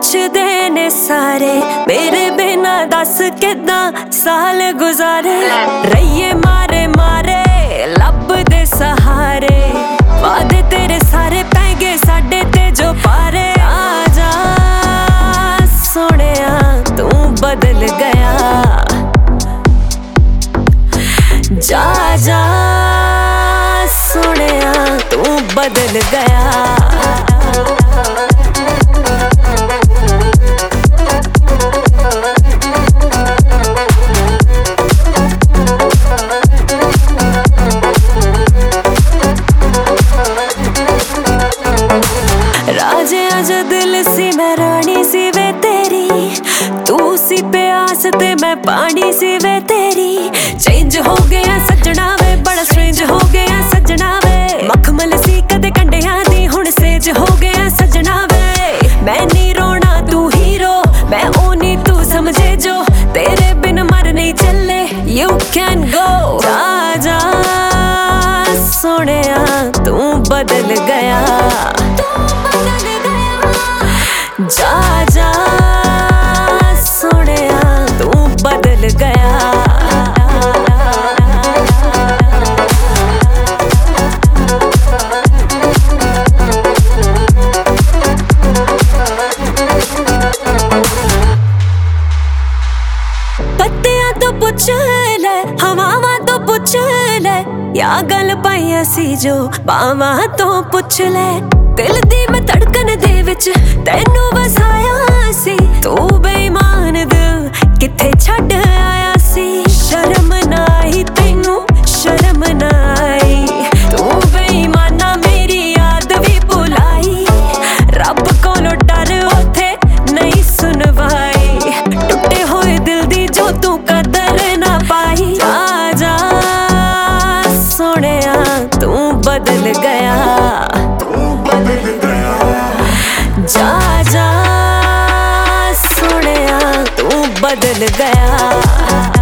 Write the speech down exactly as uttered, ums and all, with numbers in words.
पुछदे ने सारे मेरे बिना दस किदां साल गुजारे। रहिए मारे मारे लब दे सहारे, वादे तेरे सारे पै गए साडे ते जो पारे। आजा सोहणिया तू बदल गया, जा जा सोहणिया तू बदल गया। राजे आजा दिल सी मैं रानी सी वे तेरी, तू सी प्यास ते मैं पानी सी वे तेरी। चेंज हो गया सजना वे बड़ा स्ट्रेंज हो गया सजना वे, मखमल सी कदे कंडियां दी हुण सेज हो गया सजना वे। मैं नी रोना तू हीरो, मैं ओ नी तू समझे जो, तेरे बिन मर नहीं चले यू कैन गो। जा सोहणिया तू बदल गया, जा जा सोहणिया तू बदल गया। पत्तियां तो पुछ ले हवावां तो पुछ ले, या गल पाइया सी जो बावां तो पुछ ले। दिल दी मैं धड़कन दे विच तैनू वसाया सी, तू बेईमान दिल किथे छड्ड आया सी। शर्म ना आई तैनू शर्म ना आई, तू बेईमाना मेरी याद भी भुलाई। रब कोलों डर उथे नहीं सुनवाई, टुटे होए दिल दी जो तू कदर ना पाई। जा जा सोहणिया तू बदल गया, जा जा सोहणिया तू बदल गया।